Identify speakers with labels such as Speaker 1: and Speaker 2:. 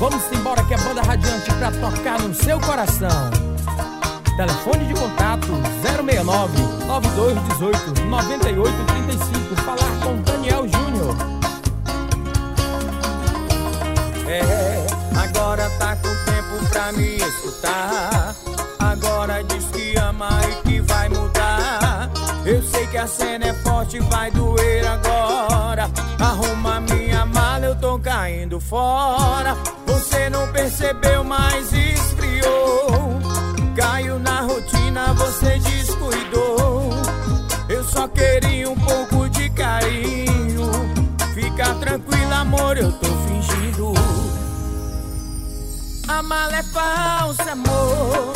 Speaker 1: Vamos embora que é Banda Radiante pra tocar no seu coração. Telefone de contato 069-9218-9835. Falar com Daniel Júnior.
Speaker 2: Agora tá com tempo pra me escutar. Agora diz que ama e que vai mudar. Eu sei que a cena é forte, vai doer agora. Arruma minha mala, eu tô caindo fora. Você não percebeu, mas esfriou. Caiu na rotina, você descuidou. Eu só queria um pouco de carinho. Fica tranquila, amor, eu tô fingindo. A mala é falsa, amor.